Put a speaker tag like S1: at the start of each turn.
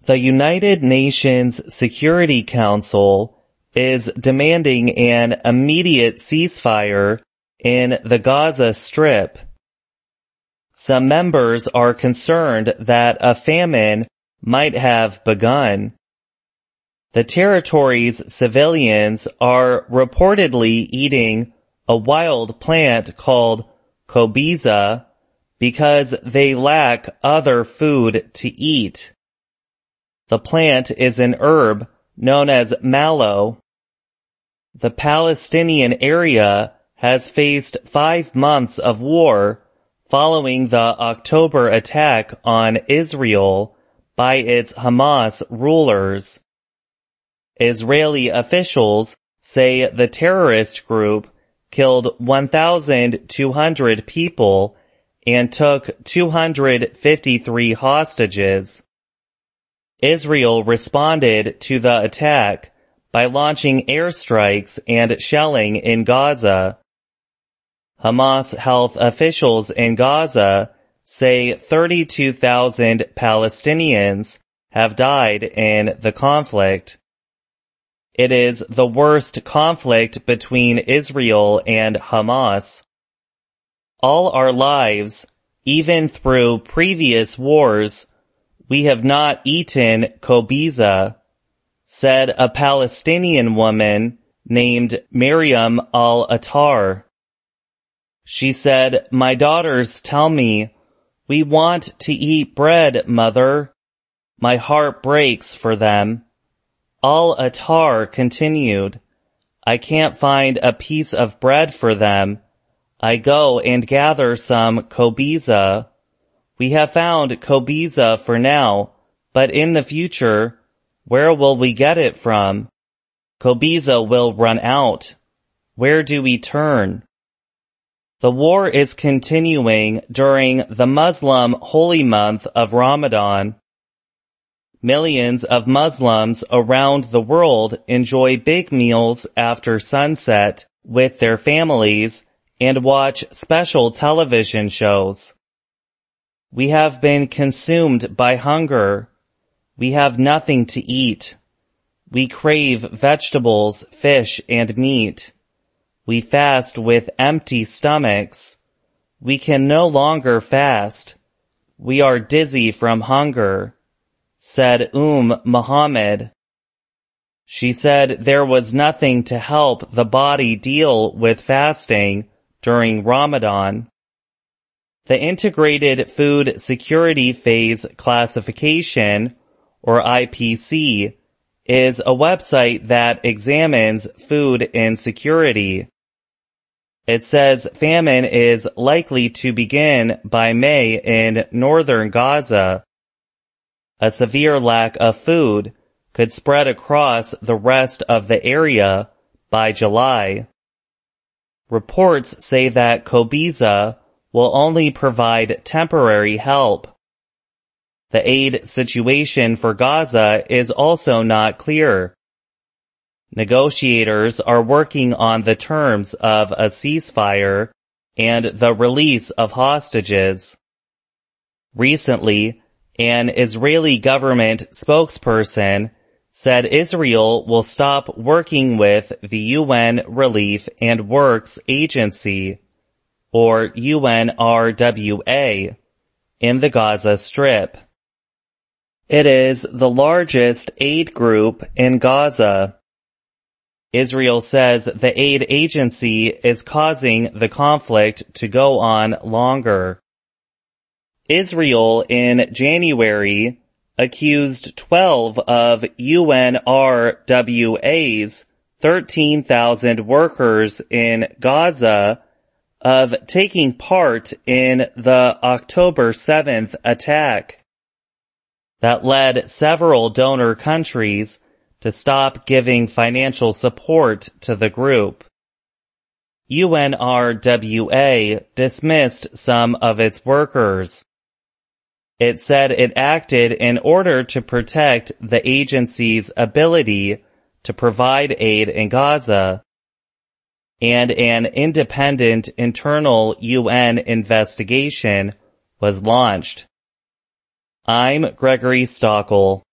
S1: The United Nations Security Council is demanding an immediate ceasefire in the Gaza Strip. Some members are concerned that a famine might have begun. The territory's civilians are reportedly eating a wild plant called cobiza because they lack other food to eat. The plant is an herb known as mallow. The Palestinian area has faced 5 months of war following the October attack on Israel by its Hamas rulers. Israeli officials say the terrorist group killed 1,200 people and took 253 hostages. Israel responded to the attack by launching airstrikes and shelling in Gaza. Hamas health officials in Gaza say 32,000 Palestinians have died in the conflict. It is the worst conflict between Israel and Hamas. All our lives, even through previous wars, we have not eaten cobiza, said a Palestinian woman named Miriam al-Attar. She said, "My daughters tell me, 'We want to eat bread, mother.' My heart breaks for them." Al-Attar continued, "I can't find a piece of bread for them. I go and gather some cobiza. We have found cobiza for now, but in the future, where will we get it from? Cobiza will run out. Where do we turn?" The war is continuing during the Muslim holy month of Ramadan. Millions of Muslims around the world enjoy big meals after sunset with their families and watch special television shows. We have been consumed by hunger. We have nothing to eat. We crave vegetables, fish, and meat. We fast with empty stomachs. We can no longer fast. We are dizzy from hunger, said Muhammad. She said there was nothing to help the body deal with fasting during Ramadan. The Integrated Food Security Phase Classification, or IPC, is a website that examines food insecurity. It says famine is likely to begin by May in northern Gaza. A severe lack of food could spread across the rest of the area by July. Reports say that cobiza will only provide temporary help. The aid situation for Gaza is also not clear. Negotiators are working on the terms of a ceasefire and the release of hostages. Recently, an Israeli government spokesperson said Israel will stop working with the UN Relief and Works Agency, or UNRWA, in the Gaza Strip. It is the largest aid group in Gaza. Israel says the aid agency is causing the conflict to go on longer. Israel in January accused 12 of UNRWA's 13,000 workers in Gaza of taking part in the October 7th attack. That led several donor countries to stop giving financial support to the group. UNRWA dismissed some of its workers. It said it acted in order to protect the agency's ability to provide aid in Gaza, and an independent internal UN investigation was launched. I'm Gregory Stockel.